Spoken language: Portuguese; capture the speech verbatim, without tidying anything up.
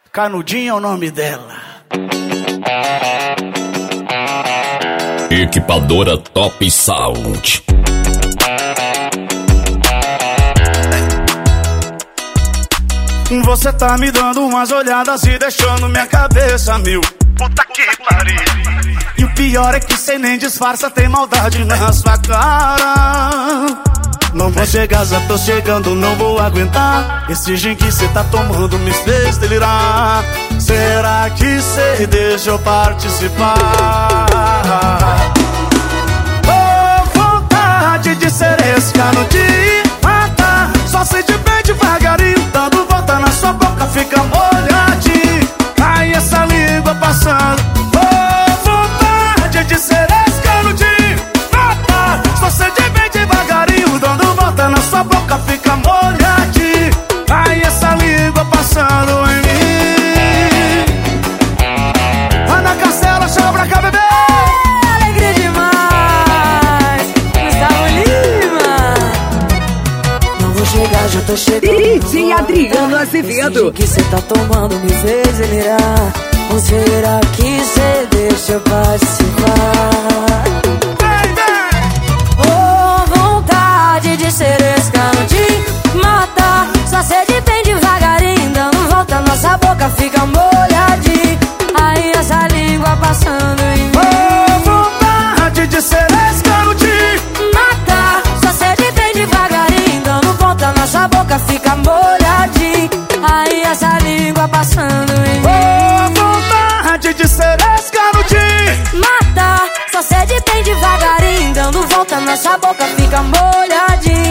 Canudinho é o nome dela. Equipadora Top Sound. Você tá me dando umas olhadas e deixando minha cabeça mil. Puta que pariu. E o pior é que cê nem disfarça, tem maldade na sua cara. Não vou chegar, já tô chegando, não vou aguentar. Esse gin que cê tá tomando me fez delirar. Será que cê deixa eu participar? Oh, vontade de ser esse canudinho, mata. Só sei de bem devagarinho, dando volta na sua boca, fica molhadinho. Ai, essa língua passando. Oh, vontade de ser esse canudinho, mata. Só sei de bem devagarinho, dando volta na sua boca, fica molhadinho. Ai, essa língua passando em mim. Ana Castela, chama pra cá, bebê. Alegria demais, Gustavo Lima. Não vou chegar, já tô chegando. D J Adriano Azevedo. Esse que cê tá tomando me fez delirar. Ou será que cê deixa eu participar? Oh, vontade de ser esse canudinho, mata. Só cede bem devagarinho, dando volta, nossa boca fica molhadinha. Aí essa língua passando em mim. Oh, vontade de ser esse canudinho, mata. Só cede bem devagarinho, dando volta, nossa boca fica molhadinha. Aí essa língua passando em mim. oh, vontade de ser esse canudinho, Mata, só cede bem devagarinho, dando volta, nossa boca fica molhadinha.